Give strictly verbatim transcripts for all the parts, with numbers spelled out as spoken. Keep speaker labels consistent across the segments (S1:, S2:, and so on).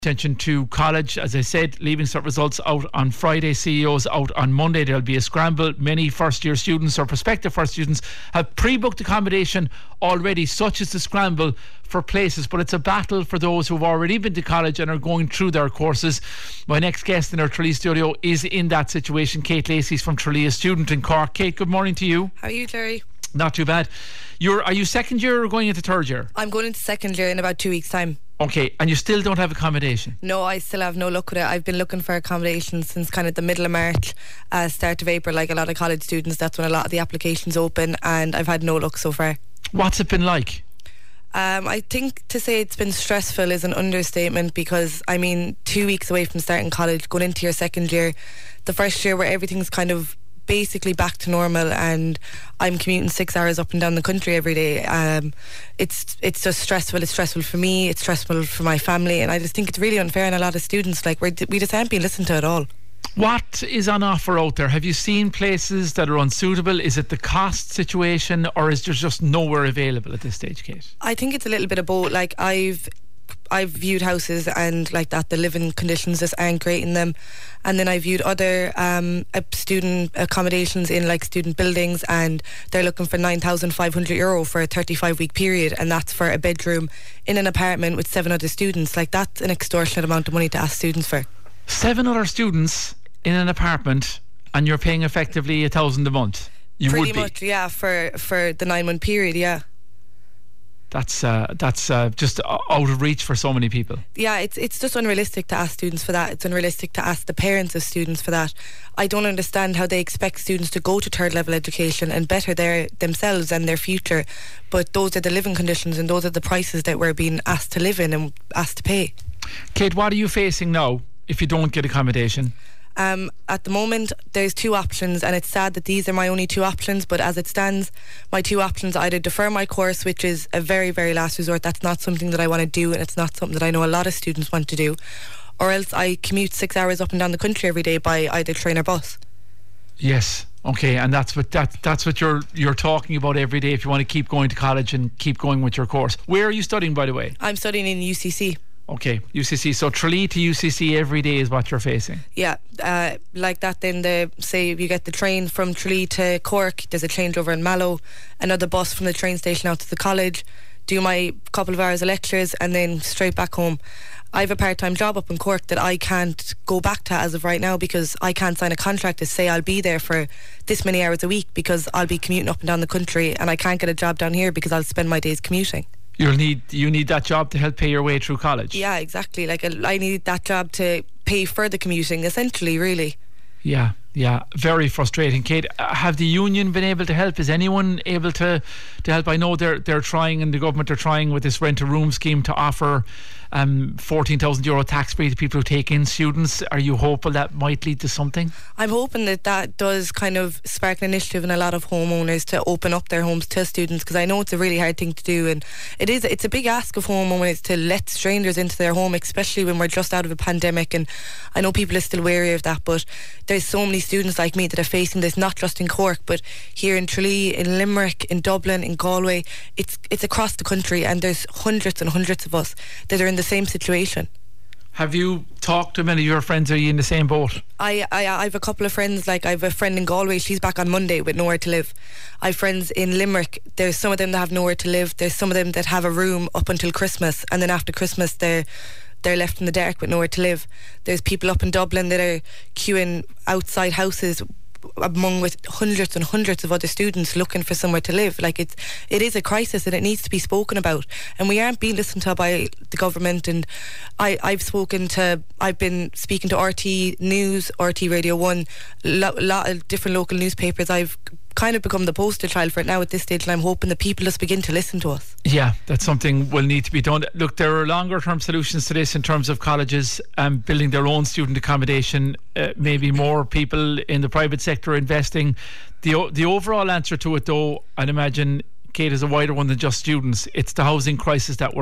S1: Attention to college, as I said, Leaving Cert results out on Friday, C E Os out on Monday. There'll be a scramble. Many first year students or prospective first students have pre-booked accommodation already, such as the scramble for places, but it's a battle for those who've already been to college and are going through their courses. My next guest in our Tralee studio is in that situation. Kate Lacey's from Tralee, a student in Cork. Kate, good morning to you.
S2: How are you, Larry?
S1: Not too bad. You're are you second year or going into third year?
S2: I'm going into second year in about two weeks' time.
S1: Okay, and you still don't have accommodation?
S2: No, I still have no luck with it. I've been looking for accommodation since kind of the middle of March, uh, start of April, like a lot of college students. That's when a lot of the applications open, and I've had no luck so far.
S1: What's it been like?
S2: Um, I think to say it's been stressful is an understatement, because I mean, two weeks away from starting college, going into your second year, the first year where everything's kind of basically back to normal, and I'm commuting six hours up and down the country every day. Um, it's it's just stressful. It's stressful for me. It's stressful for my family, and I just think it's really unfair on a lot of students. Like we're, we just aren't being listened to at all.
S1: What is on offer out there? Have you seen places that are unsuitable? Is it the cost situation, or is there just nowhere available at this stage, Kate?
S2: I think it's a little bit of both. Like I've I've viewed houses and like that the living conditions just aren't great in them, and then I viewed other um, student accommodations in like student buildings, and they're looking for nine thousand five hundred euro for a thirty-five week period, and that's for a bedroom in an apartment with seven other students. Like that's an extortionate amount of money to ask students for. Seven
S1: other students in an apartment, and you're paying effectively a thousand a month. You
S2: Pretty
S1: would be.
S2: much, yeah, for for the nine month period, yeah.
S1: That's uh, that's uh, just out of reach for so many people.
S2: Yeah, it's it's just unrealistic to ask students for that. It's unrealistic to ask the parents of students for that. I don't understand how they expect students to go to third level education and better their themselves and their future, but those are the living conditions and those are the prices that we're being asked to live in and asked to pay.
S1: Kate, what are you facing now if you don't get accommodation?
S2: Um, at the moment there's two options, and it's sad that these are my only two options, but as it stands, my two options are either defer my course, which is a very very last resort. That's not something that I want to do, and it's not something that I know a lot of students want to do, or else I commute six hours up and down the country every day by either train or bus.
S1: Yes, okay, and that's what that that's what you're you're talking about every day if you want to keep going to college and keep going with your course. Where are you studying, by the way?
S2: I'm studying in U C C.
S1: Okay, U C C. So Tralee to U C C every day is what you're facing?
S2: Yeah, uh, like that then the say you get the train from Tralee to Cork, there's a changeover in Mallow, another bus from the train station out to the college, do my couple of hours of lectures, and then straight back home. I have a part-time job up in Cork that I can't go back to as of right now, because I can't sign a contract to say I'll be there for this many hours a week, because I'll be commuting up and down the country, and I can't get a job down here because I'll spend my days commuting.
S1: You'll need you need that job to help pay your way through college.
S2: Yeah, exactly. Like I need that job to pay for the commuting, essentially, really.
S1: Yeah, yeah. Very frustrating, Kate. Uh, have the union been able to help? Is anyone able to to help? I know they're they're trying, and the government are trying with this rent a room scheme to offer um, fourteen thousand euro tax free to people who take in students. Are you hopeful that might lead to something?
S2: I'm hoping that that does kind of spark an initiative in a lot of homeowners to open up their homes to students, because I know it's a really hard thing to do, and it is it's a big ask of homeowners to let strangers into their home, especially when we're just out of a pandemic, and I know people are still wary of that, but there's so many students like me that are facing this, not just in Cork but here in Tralee, in Limerick, in Dublin, in Galway. It's it's across the country, and there's hundreds and hundreds of us that are in the same situation.
S1: Have you talked to many of your friends? Are you in the same boat?
S2: I, I, I have a couple of friends, like I have a friend in Galway, she's back on Monday with nowhere to live. I have friends in Limerick, there's some of them that have nowhere to live, there's some of them that have a room up until Christmas, and then after Christmas they're they're left in the dark with nowhere to live. There's people up in Dublin that are queuing outside houses among with hundreds and hundreds of other students looking for somewhere to live. Like it's it is a crisis, and it needs to be spoken about, and we aren't being listened to by the government. And I, I've spoken to I've been speaking to R T News, R T Radio one, a lo- lot of different local newspapers. I've kind of become the poster child for it now at this stage, and I'm hoping that people just begin to listen to us.
S1: Yeah, that's something will need to be done. Look, there are longer term solutions to this in terms of colleges um, building their own student accommodation, uh, maybe more people in the private sector investing. The the overall answer to it, though, I'd imagine, Kate, is a wider one than just students. It's the housing crisis that we're in.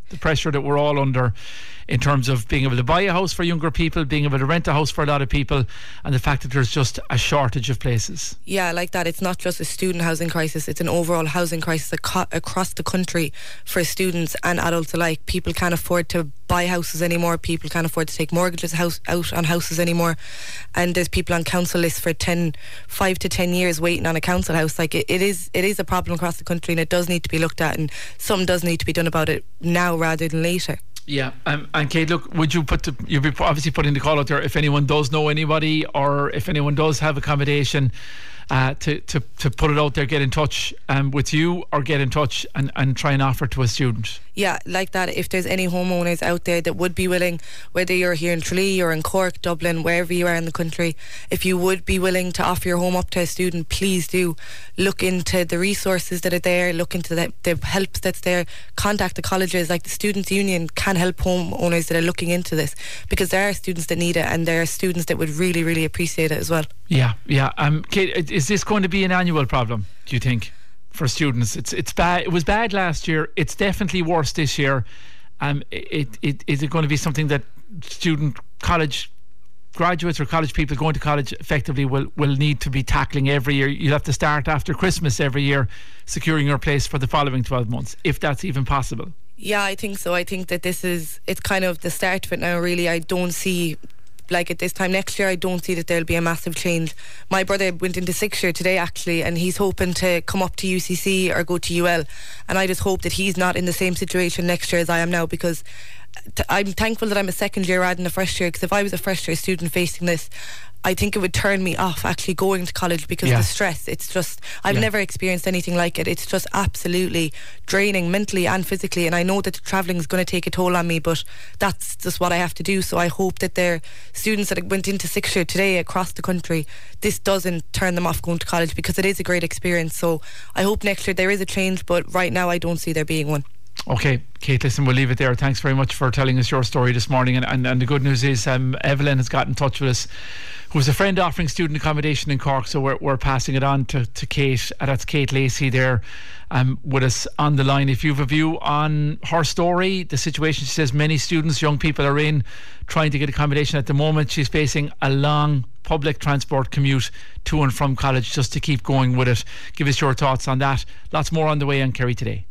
S1: The pressure that we're all under in terms of being able to buy a house for younger people, being able to rent a house for a lot of people, and the fact that there's just a shortage of places.
S2: Yeah, like that. It's not just a student housing crisis, it's an overall housing crisis ac- across the country for students and adults alike. People can't afford to buy houses anymore, people can't afford to take mortgages house, out on houses anymore, and there's people on council lists for ten, five to ten years waiting on a council house. Like it, it is it is a problem across the country, and it does need to be looked at, and something does need to be done about it now rather than later.
S1: Yeah, um, and Kate, look, would you put the, you'll be obviously putting the call out there if anyone does know anybody, or if anyone does have accommodation, uh, to, to, to put it out there, get in touch um, with you, or get in touch and, and try and offer to a student.
S2: Yeah, like that. If there's any homeowners out there that would be willing, whether you're here in Tralee or in Cork, Dublin, wherever you are in the country, if you would be willing to offer your home up to a student, please do look into the resources that are there, look into the, the help that's there, contact the colleges. Like the Students' Union can help homeowners that are looking into this, because there are students that need it, and there are students that would really, really appreciate it as well.
S1: Yeah, yeah. Um, Kate, is this going to be an annual problem, do you think, for students? It's it's bad. It was bad last year. It's definitely worse this year. Um, it, it is it going to be something that student college graduates or college people going to college effectively will will need to be tackling every year? You'll have to start after Christmas every year, securing your place for the following twelve months, if that's even possible.
S2: Yeah, I think so. I think that this is it's kind of the start of it now. Really, I don't see. Like at this time next year, I don't see that there'll be a massive change. My brother went into sixth year today actually, and he's hoping to come up to U C C or go to U L, and I just hope that he's not in the same situation next year as I am now, because t- I'm thankful that I'm a second year rather than a first year, because if I was a first year student facing this, I think it would turn me off actually going to college, because
S1: yeah.
S2: of the stress. It's just, I've
S1: yeah.
S2: never experienced anything like it. It's just absolutely draining mentally and physically, and I know that travelling is going to take a toll on me, but that's just what I have to do. So I hope that there are students that went into sixth year today across the country, this doesn't turn them off going to college, because it is a great experience. So I hope next year there is a change, but right now I don't see there being one.
S1: Okay, Kate, listen, we'll leave it there. Thanks very much for telling us your story this morning. And, and, and the good news is um, Evelyn has got in touch with us, who's a friend offering student accommodation in Cork. So we're, we're passing it on to, to Kate. Uh, that's Kate Lacey there um, with us on the line. If you have a view on her story, the situation, she says many students, young people are in trying to get accommodation at the moment. She's facing a long public transport commute to and from college just to keep going with it. Give us your thoughts on that. Lots more on the way on Kerry Today.